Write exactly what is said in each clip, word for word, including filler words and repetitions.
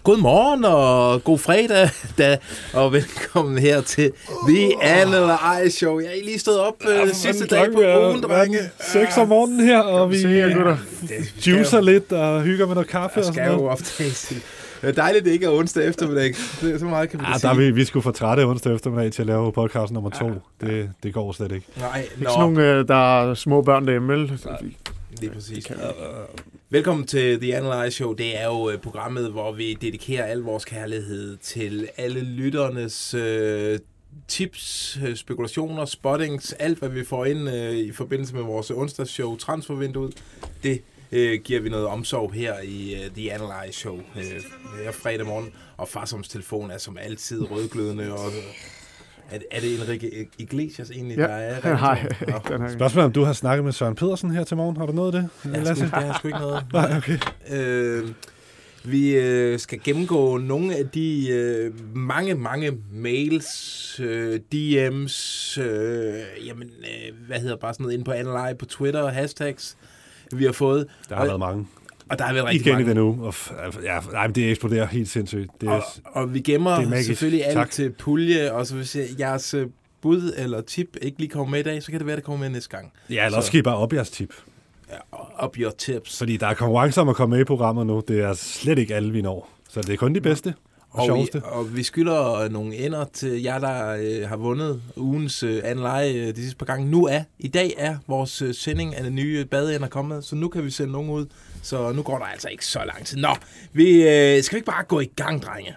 God morgen og god fredag, da, og velkommen her til The Analyze Show. Jeg er lige stået op ja, øh, sidste dag på ugen, drenge. Seks om morgenen her, og vi ja, juicer lidt og hygger med noget kaffe og sådan noget. Jo optages. Det er dejligt, det ikke er onsdag eftermiddag. Det er så meget, kan vi ja, sige. Der er vi, vi skulle få trætte onsdag eftermiddag til at lave podcast nummer to. Ja. Det, det går slet ikke. Nej, ikke sådan nogle, der er små børn derhjemme, vel? Det er præcis. Velkommen til The Analyze Show. Det er jo programmet, hvor vi dedikerer al vores kærlighed til alle lytternes øh, tips, spekulationer, spottings, alt hvad vi får ind øh, i forbindelse med vores onsdagsshow, Transfervinduet. Det øh, giver vi noget omsorg her i uh, The Analyze Show øh, her fredag morgen. Og Farsoms telefon er som altid rødglødende og... Er, er det Enrique Iglesias egentlig, ja. der er? Nej, spørgsmålet om du har snakket med Søren Pedersen her til morgen. Har du noget af det? Jeg sgu, jeg har sgu ikke noget. Nej, okay. Øh, vi øh, skal gennemgå nogle af de øh, mange, mange mails, øh, D M's, øh, jamen, øh, hvad hedder bare sådan noget inde på Analyze på Twitter, hashtags, vi har fået. Der har og, været mange. Og der har været rigtig igen mange. Igen i den uge. Og, ja, nej, det eksploderer helt sindssygt. Det er, og, og vi gemmer selvfølgelig alt tak. til pulje, og så hvis jeres bud eller tip ikke lige kommer med i dag, så kan det være, det kommer med næste gang. Ja, eller også skal I bare op jeres tip. Ja, up your tips. Fordi der er konkurrence om at komme med i programmet nu. Det er slet ikke alle, vi når. Så det er kun de bedste og, og sjoveste. Vi, og vi skylder nogle ender til jer, der øh, har vundet ugens øh, Analyze øh, de sidste par gange. Nu er, i dag er vores øh, sending af den nye badeender kommet, så nu kan vi sende nogen ud. Så nu går der altså ikke så lang tid. Nå, vi, øh, skal vi ikke bare gå i gang, drenge?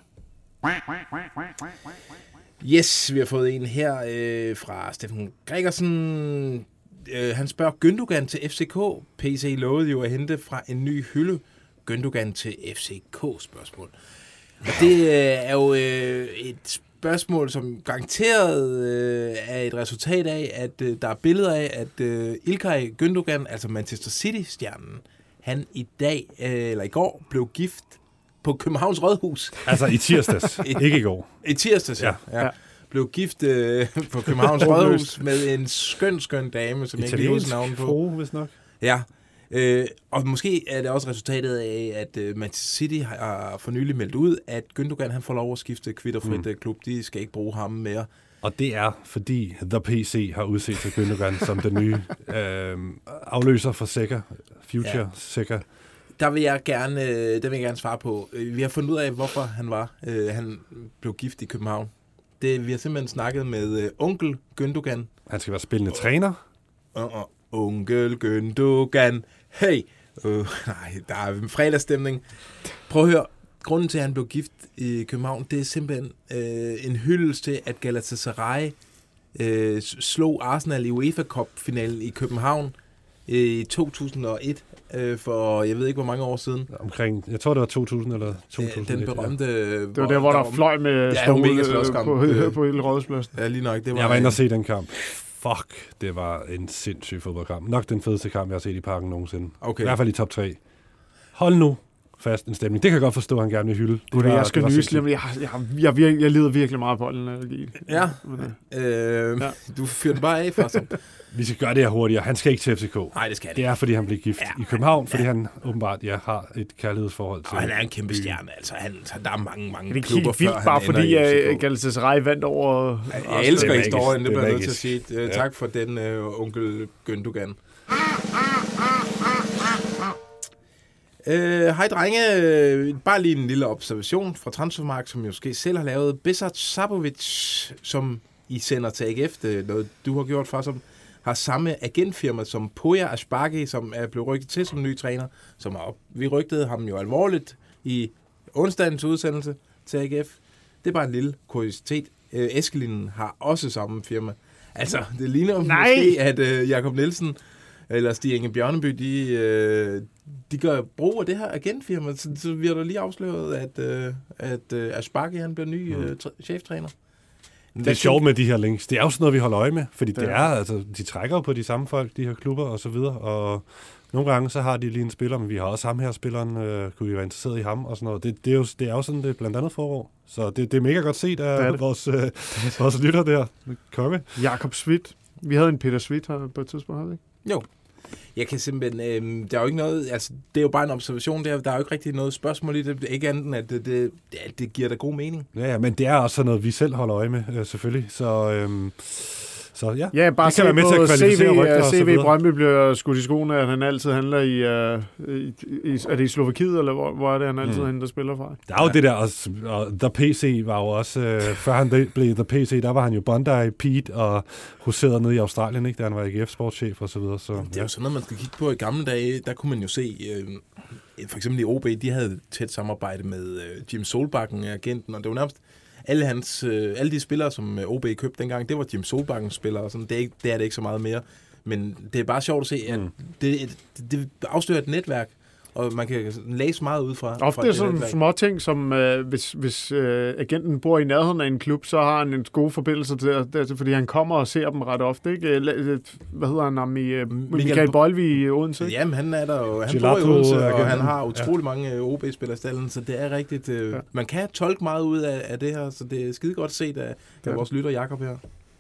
Yes, vi har fået en her øh, fra Steffen Gregersen. Øh, han spørger, Gündogan til F C K. P C lovede jo at hente fra en ny hylde. Gündogan til F C K, spørgsmål. Og det øh, er jo øh, et spørgsmål, som garanteret øh, er et resultat af, at øh, der er billeder af, at øh, Ilkay Gündogan, altså Manchester City-stjernen, han i dag, øh, eller i går, blev gift på Københavns Rådhus. Altså i tirsdags, ikke i går. I tirsdags, ja. ja. ja. Blev gift øh, på Københavns Rådhus med en skøn, skøn dame, som jeg ikke lige husker navnet på. Frue, hvis nok. Ja, øh, og måske er det også resultatet af, at øh, Manchester City har for nylig meldt ud, at Gündogan han får lov at skifte kvitterfrit mm. klub. De skal ikke bruge ham mere. Og det er, fordi The P C har udset til Gündogan som den nye øh, afløser for Seca, Future ja. Seca. Der vil jeg gerne, øh, der vil jeg gerne svare på. Vi har fundet ud af, hvorfor han var. Øh, han blev gift i København. Det, vi har simpelthen snakket med øh, onkel Gündogan. Han skal være spillende oh. træner. Uh, uh, onkel Gündogan. Hey! Uh, nej, der er en fredagsstemning. Prøv at høre. Grunden til, at han blev gift i København, det er simpelthen øh, en hyldest til, at Galatasaray øh, slog Arsenal i UEFA Cup-finalen i København øh, i to tusind og et, øh, for jeg ved ikke, hvor mange år siden. Omkring, jeg tror, det var to tusind eller to tusind og et. Den berømte... Ja. Det var der, hvor der, der fløj med ja, stål på, på, på hele Rådhuspladsen. Ja, lige nok. Det var jeg var inde og se den kamp. Fuck, det var en sindssyg fodboldkamp. Nok den fedeste kamp, jeg har set i parken nogensinde. Okay. I hvert fald i top tre. Hold nu fast en stemning. Det kan jeg godt forstå, at han gerne vil hylde. Det var, jeg skal nysle, men jeg, jeg, jeg, jeg, jeg lider virkelig meget på den allergi. Ja, øh, ja. Du fyrer den bare af, Farsom. Vi skal gøre det her hurtigere. Han skal ikke til F C K. Nej, det skal det. Det er, fordi han blev gift ja. i København, fordi ja. han åbenbart ja, har et kærlighedsforhold til... Og han er en kæmpe stjerne, altså. Han, der er mange, mange det er klubber før vildt, bare fordi Galatasaray vandt over... Jeg, jeg elsker det historien, det, det bliver nødt til at sige. Uh, ja. Tak for den, uh, onkel Gündogan. Hej uh, drenge, uh, bare lige en lille observation fra Transfermarkt, som jeg måske selv har lavet. Besart Sabovic, som I sender til A G F, det noget du har gjort for, som har samme agentfirma som Poya Asbaghi, som er blevet rygtet til som ny træner. Som er, vi rygtede ham jo alvorligt i onsdagens udsendelse til A G F. Det er bare en lille kuriositet. Uh, Eskelinen har også samme firma. Altså, det ligner måske, at uh, Jakob Nielsen eller Stig Inge Bjørneby, de, øh, de gør brug af det her agentfirma. Så, så vi har da lige afsløret, at, øh, at øh, Asbaghi, han bliver ny øh, tr- cheftræner. Det er sjovt med de her links. Det er jo sådan noget, vi holder øje med, fordi det, det er, altså, de trækker jo på de samme folk, de her klubber og så videre, og nogle gange så har de lige en spiller, men vi har også ham her, spilleren, øh, kunne vi være interesseret i ham og sådan noget. Det, det, er, jo, det er jo sådan, det blandt andet forår. Så det, det er mega godt set af det vores, øh, vores lytter der. Konge. Jakob Schmidt. Vi havde en Peter Schmidt her på et tidspunkt, havde vi ikke? Jo. Jeg kan simpelthen... Øh, der er jo ikke noget... Altså, det er jo bare en observation. Der, der er jo ikke rigtig noget spørgsmål i det. Ikke andet end, at det, det, det, det giver da god mening. Ja, ja, men det er også noget, vi selv holder øje med, øh, selvfølgelig. Så... Øh, Så ja, ja bare det kan være med til at kvalificere rygter og så C V videre. Brøndby bliver skudt i skoene, at han altid handler i, uh, i, i... Er det i Slovakiet, eller hvor, hvor er det, han altid mm. henter spiller fra? Der er jo ja. det der, og, og The P C var jo også... Øh, før han blev The P C, der var han jo Bondi, Pete og huserede nede i Australien, ikke, da han var A G F-sportschef og så videre. Så, det er jo sådan noget, man skal kigge på i gamle dage. Der kunne man jo se... Øh, for eksempel i O B, de havde tæt samarbejde med øh, Jim Solbakken, agenten, og det var nærmest... Alle, hans, øh, alle de spillere, som O B købte dengang, det var Jim Solbakkens spillere. Sådan. Det, er ikke, det er det ikke så meget mere. Men det er bare sjovt at se, at mm. det, det, det afslører et netværk, og man kan læse meget ud fra. Ofte fra er sådan små ting, som øh, hvis, hvis øh, agenten bor i nærheden af en klub, så har han en god forbindelse til det, fordi han kommer og ser dem ret ofte. Ikke? Hvad hedder han ham i øh, Michael, Michael Bolvi i Odense? Jamen, han er der jo. Han Gelato, bor i Odense, og han har utrolig ja. mange O B-spillere i stallen, så det er rigtigt. Øh, ja. Man kan tolke meget ud af, af det her, så det er skide godt set af, af ja. vores lytter Jakob her.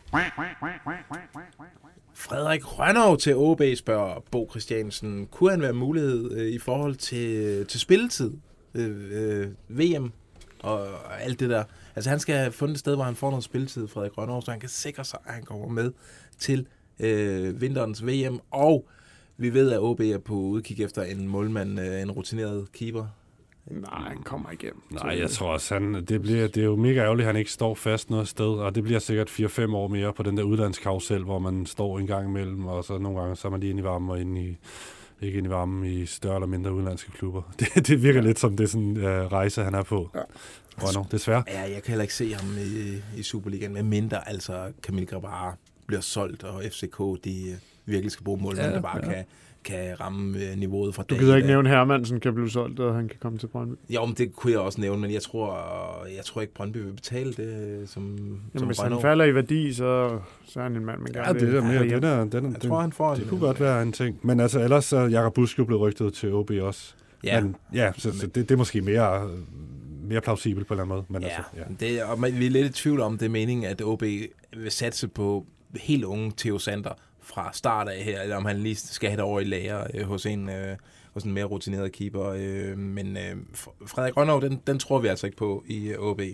Frederik Rønnow til O B spørger Bo Christiansen. Kunne han være mulighed øh, i forhold til, til spilletid, øh, øh, V M og, og alt det der? Altså han skal have fundet et sted, hvor han får noget spilletid, Frederik Rønnow, så han kan sikre sig, at han kommer med til øh, vinterens V M. Og vi ved, at O B er på udkig efter en målmand, øh, en rutineret keeper. Nej, han kommer igennem. Nej, jeg tror også, han, det, bliver, det er jo mega ærgerligt, at han ikke står fast noget sted, og det bliver sikkert fire fem år mere på den der udlandskarusel, hvor man står en gang imellem, og så nogle gange så er man lige inde i varmen og inde i, ikke inde i varmen i større eller mindre udlandske klubber. Det, det virker ja. lidt som det sådan en uh, rejse, han er på. Ja. Rønnow, desværre. Ja, jeg kan heller ikke se ham i, i Superligaen, med mindre altså Camille Grabara bliver solgt, og F C K, de virkelig skal bruge målmænd, ja, der bare ja. kan... kan ramme øh, niveauet fra dag. Du gider ikke nævne Hermansen kan blive solgt, og han kan komme til Brøndby? Jo, men det kunne jeg også nævne, men jeg tror, jeg tror ikke, Brøndby vil betale det som Jamen, som hvis Rønnow. Han falder i værdi, så, så er han en mand, man gerne ja, det der mere, den er, den, den, jeg tror, han får det en, kunne godt være en ting. Men altså, ellers så Jakob Busk jo blevet rygtet til O B også. Ja. Men, ja, så, så det, det er måske mere, mere plausibelt på en eller anden måde. Men ja, altså, ja. Det, og vi er lidt i tvivl om, det er meningen, at O B vil satse på helt unge Theo Sander fra start af her, eller om han lige skal have det over i lager øh, hos en øh, hos en mere rutineret keeper. Øh, men øh, Frederik Rønnow, den, den tror vi altså ikke på i øh, O B.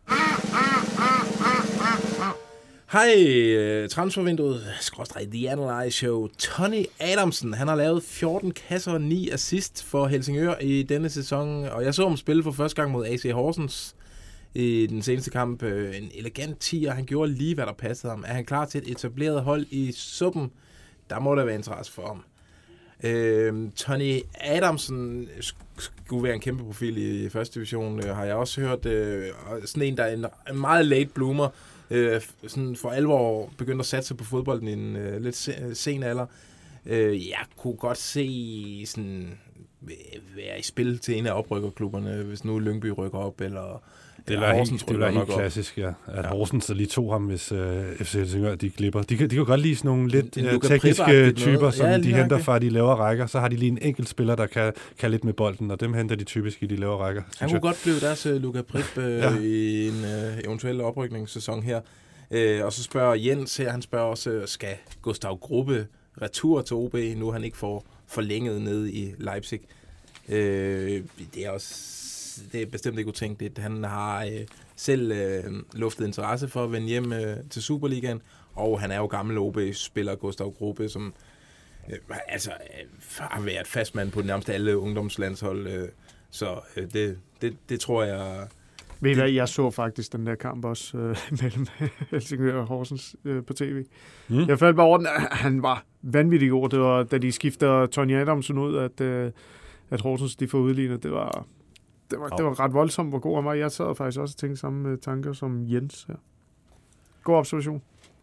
Hej, øh, transfervinduet, skråstreg The Analyze Show. Tony Adamsen, han har lavet fjorten kasser og ni assist for Helsingør i denne sæson, og jeg så ham spille for første gang mod A C Horsens i den seneste kamp. En elegant tier. Han gjorde lige, hvad der passede ham. Er han klar til et etableret hold i suppen? Der må der være interesse for ham. Øh, Tony Adamsen skulle være en kæmpe profil i første division, øh, har jeg også hørt. Øh, sådan en, der er en, en meget late bloomer. Øh, sådan for alvor begyndte at satse på fodbolden i en øh, lidt sen, sen alder. Øh, jeg kunne godt se sådan være i spil til en af oprykkerklubberne, hvis nu Lyngby rykker op, eller det er helt, det er helt klassisk, ja. At ja. Horsens så lige tog ham, hvis uh, F C Helsingør de glipper. De kan, de kan godt lide sådan nogle lidt uh, tekniske typer, som ja, de henter fra de lavere rækker. Så har de lige en enkelt spiller, der kan, kan lidt med bolden, og dem henter de typisk i de lavere rækker. Han kunne jeg. godt blive deres uh, Luka Prip uh, ja. i en uh, eventuel oprykningssæson her. Uh, og så spørger Jens her, han spørger også, skal Gustav Gruppe retur til O B, nu han ikke får forlænget nede i Leipzig? Uh, det er også... Det er bestemt ikke utænkeligt. Han har øh, selv øh, luftet interesse for at vende hjem øh, til Superligaen, og han er jo gammel O B-spiller, Gustav Gruppe, som øh, altså, øh, har været fastmand på nærmest alle ungdomslandshold. Øh, så øh, det, det, det tror jeg... Ved du hvad, jeg så faktisk den der kamp også øh, mellem Helsingør og Horsens øh, på tv. Mm. Jeg faldt bare over den, han var vanvittig god. Det var, da de skifter Tony Adamsen ud, at, øh, at Horsens de får udlignet. Det var... Det var, det var ret voldsomt, hvor god han var. Jeg sad faktisk også og tænkte samme tanker som Jens her. God observation.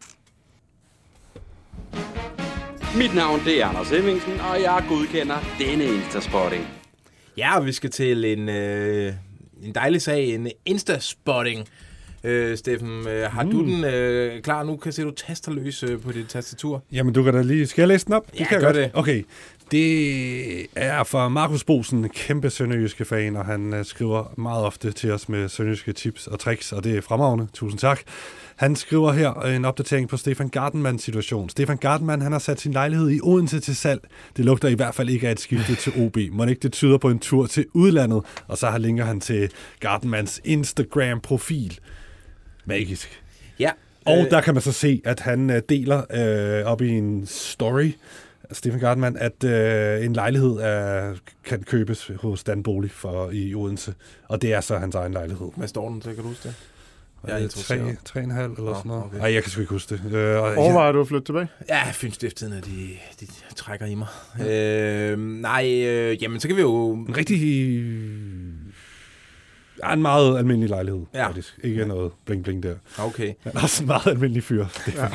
Mit navn det er Anders Hemmingsen, og jeg godkender denne Instaspotting. Ja, vi skal til en, øh, en dejlig sag, en Instaspotting. Øh, Steffen, øh, har mm. du den øh, klar nu? Kan se, du taster løs øh, på dit tastatur. Jamen, du kan da lige... Skal jeg læse den op? Ja, det kan gør godt. det. Okay. Det er fra Markus Bosen, en kæmpe sønderjyske fan, og han uh, skriver meget ofte til os med sønderjyske tips og tricks, og det er fremragende. Tusind tak. Han skriver her en opdatering på Stefan Gardenmans situation. Stefan Gardenman, han har sat sin lejlighed i Odense til salg. Det lugter i hvert fald ikke af et skifte til O B. Må ikke det tyder på en tur til udlandet? Og så linker han til Gardenmans Instagram-profil. Magisk. Ja. Og øh... der kan man så se, at han uh, deler uh, op i en story, Stefan Gardenman, at øh, en lejlighed er, kan købes hos Dan Bolig for, i Odense, og det er så hans egen lejlighed. Hvad står den til, kan du huske det? Jeg er tre, tre og en halv eller oh, sådan noget. Nej, okay. Jeg kan sgu ikke huske det. Øh, Overvejer du at flytte tilbage? Ja, Fyns Stiftstidende, de, de trækker i mig. Ja. Øh, nej, øh, jamen så kan vi jo... En rigtig... Ja, en meget almindelig lejlighed, ja. Faktisk. Ikke ja. Noget bling-bling der. Okay. Han er også en meget almindelig fyr. Ja.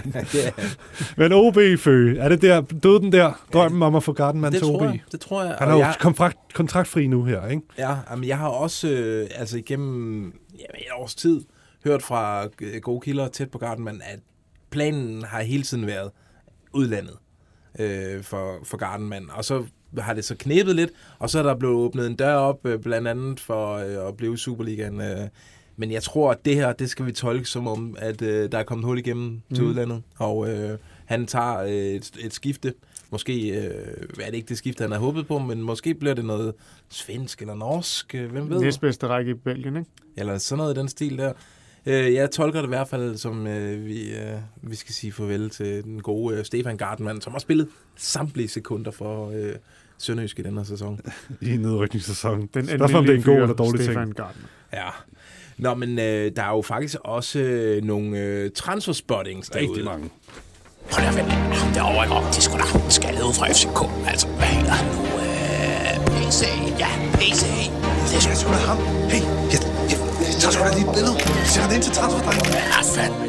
Men O B-fø, er det der, døde den der drømmen om at få Gardenman til O B? Jeg, det tror jeg. Han er jo jeg... kontrakt, kontraktfri nu her, ikke? Ja, men jeg har også øh, altså igennem ja, et års tid hørt fra gode kilder tæt på Gardenman, at planen har hele tiden været udlandet øh, for, for Gardenman. Og så har det så knæbet lidt, og så er der blevet åbnet en dør op, øh, blandt andet for øh, at blive Superligaen. Øh. Men jeg tror, at det her, det skal vi tolke som om, at øh, der er kommet hul igennem mm. til udlandet, og øh, han tager øh, et, et skifte. Måske øh, er det ikke det skifte, han har håbet på, men måske bliver det noget svensk eller norsk, øh, hvem ved? Næstbedste række i Belgien, ikke? Eller sådan noget i den stil der. Øh, jeg tolker det i hvert fald, som øh, vi, øh, vi skal sige farvel til den gode øh, Stefan Gardenman, som har spillet samtlige sekunder for øh, Sønderjysk i den her sæson. I nedrykningssæsonen. Den spørgsmål, det er en god eller dårlig Stefan ting. Gardenman. Ja. Nå, men øh, der er jo faktisk også øh, nogle øh, transferspottings derude. Rigtig mange. Hold da, ham derovre, ikke? Det er sgu da skaldet ud fra F C K. Altså, hvad hedder han nu? Øh, P C. Ja, P C. Det er sgu da ham. Hey, jeg, jeg, jeg tager sgu da lige et billede. Jeg sætter det ind til transferdrengen. Ja, fandme.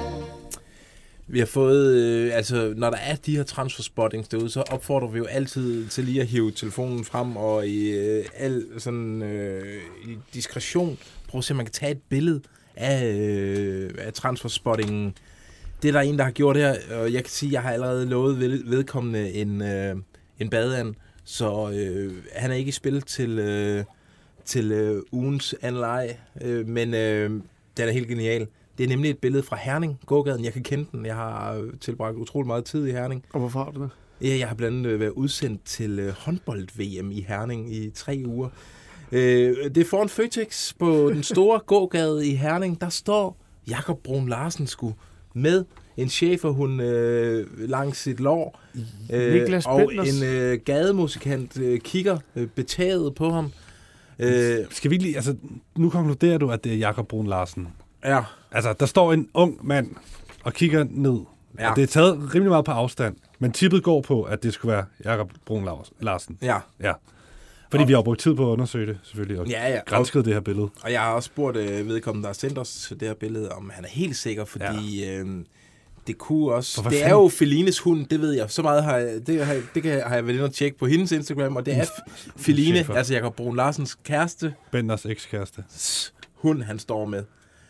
Vi har fået, øh, altså når der er de her transferspottings derude, så opfordrer vi jo altid til lige at hive telefonen frem og i øh, al sådan øh, i diskretion prøve at se, om man kan tage et billede af, øh, af transferspottingen. Det er der en, der har gjort her, og jeg kan sige, at jeg har allerede lovet ved, vedkommende en, øh, en badeand, så øh, han er ikke i spil til, øh, til øh, ugens anleje, øh, men øh, den er helt genial. Det er nemlig et billede fra Herning, gågaden. Jeg kan kende den. Jeg har tilbragt utrolig meget tid i Herning. Og hvorfor har du det? Ja, jeg har blandt andet været udsendt til øh, håndbold-V M i Herning i tre uger. Øh, det er foran Føtex på den store gågade i Herning. Der står Jakob Brun Larsen sgu med en cheferhund øh, langs sit lår. Øh, og en øh, gademusikant øh, kigger øh, betaget på ham. Øh, Skal vi lige, altså, nu konkluderer du, at det er Jakob Brun Larsen. Ja. Altså, der står en ung mand og kigger ned. Ja. Og det er taget rimelig meget på afstand. Men tippet går på, at det skulle være Jakob Brun Larsen. Ja. Ja. Fordi og, vi har brugt tid på at undersøge det, selvfølgelig, og ja, ja. gransket det her billede. Og jeg har også spurgt øh, vedkommende, der har sendt os det her billede, om han er helt sikker, fordi ja. øh, det kunne også... Det er jo Felines hund, det ved jeg. Så meget har jeg, det har, det kan, har jeg været inde og tjekke på hendes Instagram, og det er Feline, altså Jakob Brun Larsens kæreste. Benders ekskæreste. Hund, han står med.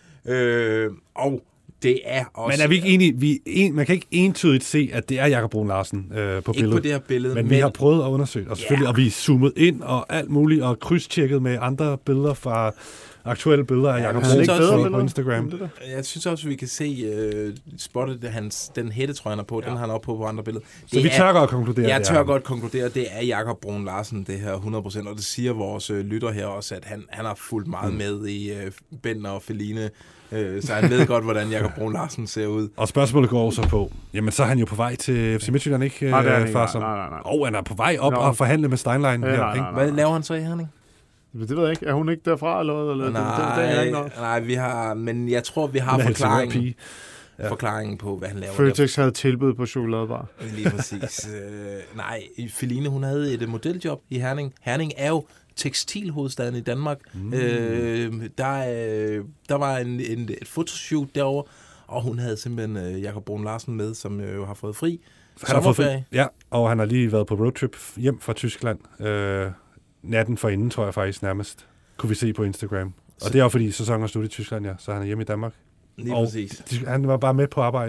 Øh, og det er også... Men er vi ikke enige? Vi en, man kan ikke entydigt se, at det er Jakob Brun Larsen øh, på billedet. Ikke på det her billede. Men, men vi har prøvet at undersøge, og selvfølgelig, yeah. og vi er zoomet ind og alt muligt, og krydstjekket med andre billeder fra aktuelle billeder af ja, Jakob Brun Larsen på Instagram. Jeg synes også, vi kan se uh, spottet, hans, den hættetrøje, han er på, ja. Den har han op på på andre billeder. Det så vi tør er, godt konkludere Jeg det tør godt konkludere, at det er Jakob Brun Larsen, det her hundrede procent, og det siger vores uh, lytter her også, at han, han har fulgt meget mm. med i uh, Bender og Feline, så han ved godt, hvordan Jakob Brun Larsen ser ud. Og spørgsmålet går også på, jamen så er han jo på vej til F C Midtjylland, ikke? Nej, det er han ikke. Nej, nej, nej. Og han er på vej op no. og forhandle med Steinlein. Ja, her, nej, nej, nej. Hvad laver han så i Herning? Det ved jeg ikke. Er hun ikke derfra, eller hvad? Eller nej, det, det, det er ikke nej, vi har, men jeg tror, vi har forklaringen, ja. forklaringen på, hvad han laver. Føtex havde tilbud på chokoladebar. Lige præcis. øh, nej, Feline, hun havde et modeljob i Herning. Herning er jo tekstilhovedstaden i Danmark. Mm. Øh, der, øh, der var en, en, et fotoshoot derovre, og hun havde simpelthen øh, Jakob Brun Larsen med, som jo øh, har fået fri. Han har fået fri. Ja, og han har lige været på roadtrip hjem fra Tyskland. Øh, natten forinden, tror jeg faktisk nærmest, kunne vi se på Instagram. Og så det er jo fordi sæsonen er slut i Tyskland, ja, så han er hjemme i Danmark. Lige og præcis. De, han var bare med på arbejde.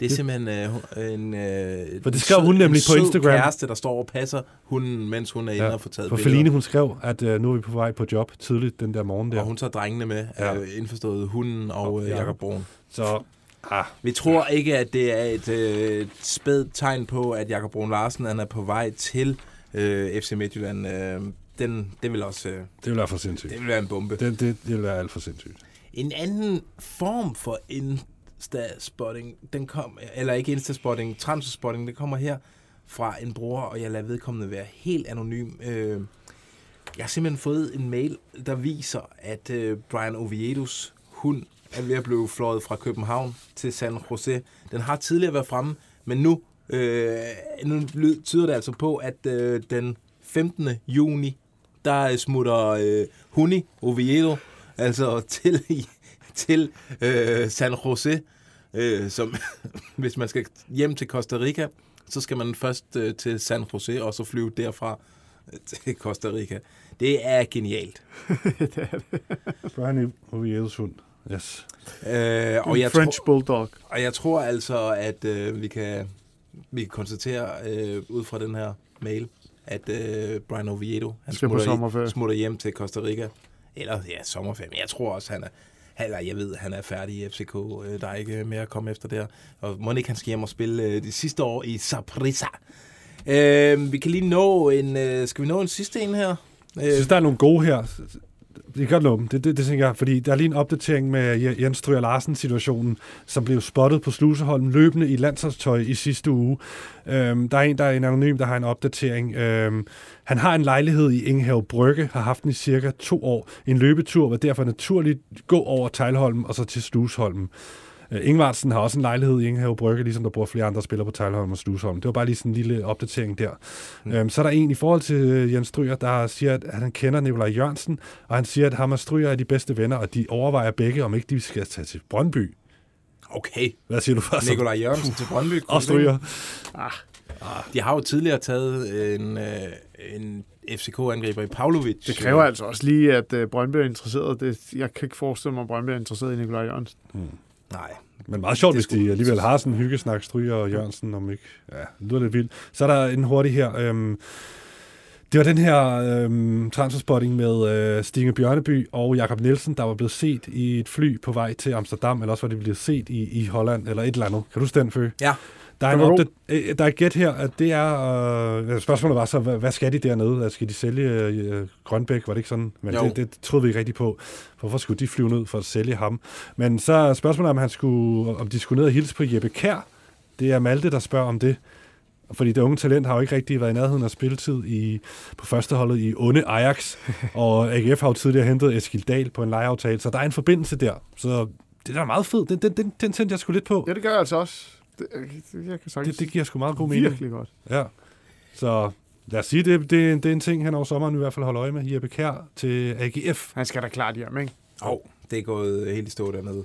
Det er simpelthen øh, en, øh, for det skrev hun nemlig på Instagram. En kæreste, der står og passer hunden, mens hun er inde ja, og får taget for billeder. Feline, hun skrev, at øh, nu er vi på vej på job tidligt den der morgen der. Og hun tager drengene med, ja. øh, indforstået hunden og, og øh, Jakob Brun. Så ah. Vi tror ikke, at det er et øh, spædt tegn på, at Jakob Brun Larsen han er på vej til øh, F C Midtjylland. Øh, den, det vil også... Øh, det vil være for sindssygt. Det vil være en bombe. Det, det, det vil være alt for sindssygt. En anden form for Insta-spotting, den kom, eller ikke Insta-spotting, transfer-spotting, det kommer her fra en bror, og jeg lader vedkommende være helt anonym. Øh, jeg har simpelthen fået en mail, der viser, at øh, Brian Oviedos hund er ved at blive fløjet fra København til San Jose. Den har tidligere været fremme, men nu, øh, nu tyder det altså på, at øh, den femtende juni, der smutter øh, Huni Oviedo altså til, til øh, San Jose, øh, som hvis man skal hjem til Costa Rica, så skal man først øh, til San Jose, og så flyve derfra øh, til Costa Rica. Det er genialt. Det er det. Brian Oviedos hund. Yes. Øh, og jeg French tro, Bulldog. Og jeg tror altså, at øh, vi, kan, vi kan konstatere øh, ud fra den her mail, at øh, Brian Oviedo han smutter, smutter hjem til Costa Rica. Eller ja, sommerferie. Men jeg tror også, han er, eller jeg ved, han er færdig i F C K. Øh, der er ikke mere at komme efter der. Og må ikke han skal hjem og spille øh, de sidste år i Saprissa. Øh, vi kan lige nå en... Øh, skal vi nå en sidste en her? Jeg synes, der er nogle gode her. Vi kan godt nå dem. Det, det, det tænker jeg, fordi der er lige en opdatering med Jens Stryger Larsen-situationen, som blev spottet på Sluseholm løbende i landsholdstøj i sidste uge. Øhm, der er en, der er en anonym, der har en opdatering. Øhm, han har en lejlighed i Ingenhav Brygge, har haft den i cirka to år. En løbetur var derfor naturligt gå over Teglholm og så til Sluseholm. Ingvartsen har også en lejlighed i Ingenhav Brygge, ligesom der bor flere andre spillere på Teglholm og Sluseholm. Det var bare lige sådan en lille opdatering der. Mm. Øhm, så er der en i forhold til Jens Stryger, der siger, at han kender Nikolaj Jørgensen, og han siger, at ham og Stryger er de bedste venner, og de overvejer begge, om ikke de skal tage til Brøndby. Okay. Hvad siger du først? Nikolaj Jørgensen til Brøndby. Og Stryger. Ah. Ah. De har jo tidligere taget en, øh, en F C K-angriber i Pavlovic. Det kræver altså også lige, at øh, Brøndby er interesseret. Det, jeg kan ikke forestille mig, at Brøndby er interesseret i Nikolaj Jørgensen. Hmm. Nej. Men meget sjovt, hvis de alligevel har sådan en hyggesnak, Stryger og Jørgensen, om ikke... Ja, det lyder lidt vildt. Så er der en hurtig her. Øhm, det var den her øhm, transferspotting med øh, Stine Bjørneby og Jakob Nielsen, der var blevet set i et fly på vej til Amsterdam, eller også var de blevet set i, i Holland, eller et eller andet. Kan du huske den, Fø? Ja. Der er, en opdat- øh, der er et gæt her, at det er... Øh, spørgsmålet var så, hvad, hvad skal de dernede? Skal de sælge øh, Grønbæk? Var det ikke sådan? Men det, det troede vi ikke rigtig på. Hvorfor skulle de flyve ned for at sælge ham? Men så er spørgsmålet, om, han skulle, om de skulle ned og hilse på Jeppe Kjær. Det er Malte, der spørger om det. Fordi det unge talent har jo ikke rigtig været i nærheden af spilletid i, på førsteholdet i onde Ajax. Og A G F har jo tidligere hentet Eskil Dahl på en lejeaftale. Så der er en forbindelse der. Så det er meget fedt. Den, den, den, den tændte jeg sgu lidt på. Ja, det gør jeg altså også. Det, jeg kan det, det giver sgu meget god mening. Virkelig godt. Ja. Så lad os sige, det, det, det er en ting, han over sommeren i hvert fald holder øje med. Jeppe Kjær til A G F. Han skal da klart hjem, ikke? Åh, oh, det er gået helt i stå dernede.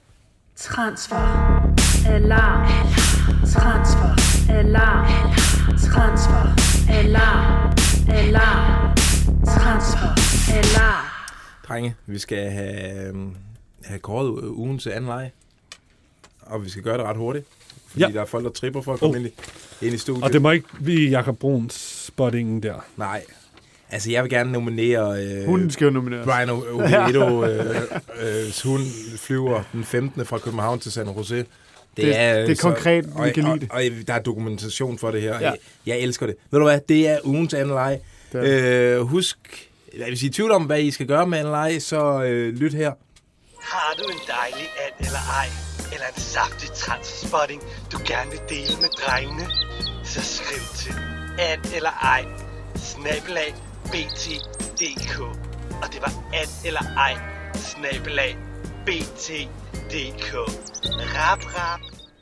Transfer. Alarm. Transfer. Alarm. Transfer. Alarm. Alarm. Transfer. Alarm. Drenge, vi skal have, have kåret ugen til anden leje. Og vi skal gøre det ret hurtigt. Fordi ja. Der er folk, der tripper for at komme oh. ind, i, ind i studiet. Og det må ikke blive Jakob Bruns spottingen der. Nej. Altså, jeg vil gerne nominere... Øh, Hunden skal jo nomineres. Brian Oviedo. øh, øh, hun flyver den femtende fra København til San Jose. Det, det er, det er så, konkret, og, vi kan lide det. Og, og der er dokumentation for det her. Ja. Jeg, jeg elsker det. Ved du hvad? Det er ugens anden leje. Øh, husk, jeg vil sige tvivl om, hvad I skal gøre med anden leje, så øh, lyt her. Har du en dejlig and eller ej, eller en saftig transferspotting, du gerne vil dele med drengene? Så skriv til and eller ej, snabelag b t punktum d k. Og det var and eller ej, snabelag b t punktum d k. Rap, rap.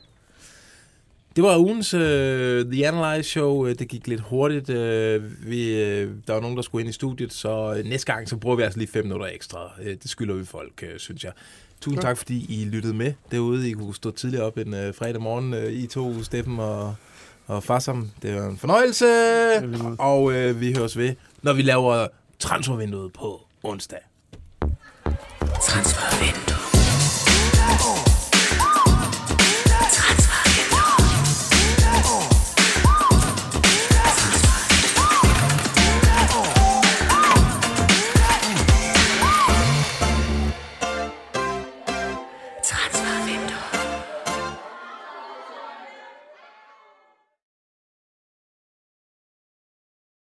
Det var ugens uh, The Analyze Show. Det gik lidt hurtigt. Uh, vi, uh, der var nogen, der skulle ind i studiet, så uh, næste gang så bruger vi altså lige fem minutter ekstra. Uh, det skylder vi folk, uh, synes jeg. Tusind tak, fordi I lyttede med derude. I kunne stå tidligere op en uh, fredag morgen. Uh, I to, Steffen og, og Farsam. Det var en fornøjelse. Og uh, vi høres ved, når vi laver transfervinduet på onsdag. Transfervinduet.